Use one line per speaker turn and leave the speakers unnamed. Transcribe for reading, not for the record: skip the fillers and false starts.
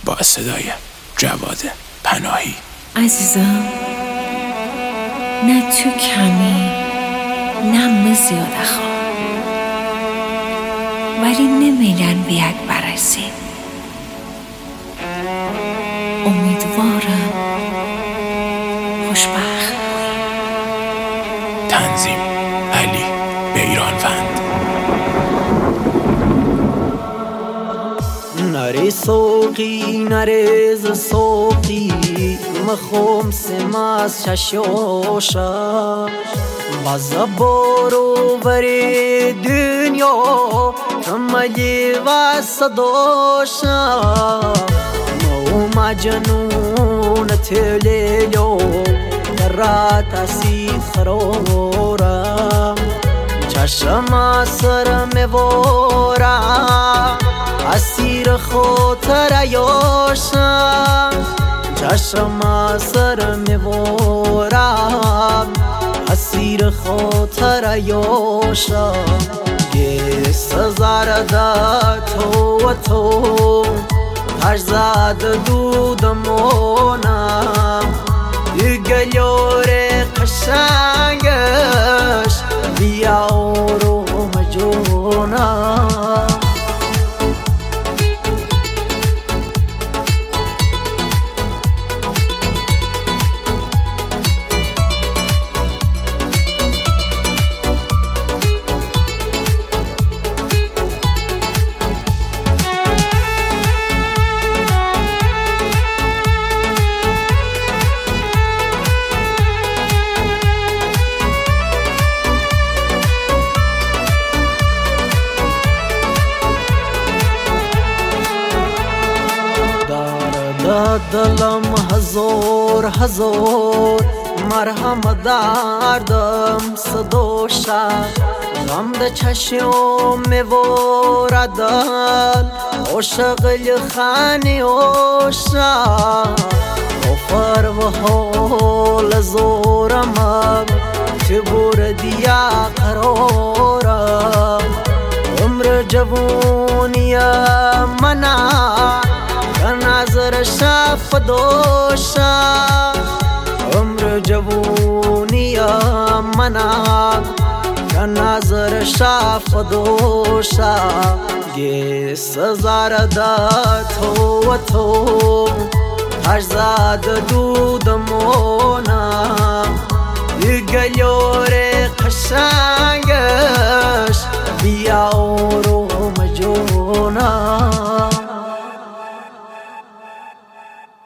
با صدای جواد پناهی.
عزیزم، نه تو کمی نه من زیاده خواه، ولی نمیلن به یک برسیم. امیدوارم خوشبخت باشی.
تنظیم علی بیرانوند.
نره سوقی نره ز سوقی مخوم سماس ششوشا بازا برو بری دنیا تملی و صدوشا مو مجنون تلیلو درات سید خرورا چشم سر میورا اسیر خاطر یاشم چشم سر میورم اسیر خاطر یاشم گیس زرده تو و تو هر زد دودمونم یه گلیور قشنگش بیا رو مجونم. دلم هزار هزار مرهم دردم صدوشا غم ده چشم میوردن عاشق خانی اوشا غفر و حال زورم چه بردیا قرارم عمر جوونی منا نظر شف دوشا عمر جوونی منا نظر شف دوشا گیس زرده تو و تو هر زد دودمونم یه گلیور قشنگش بیا رو مجونم.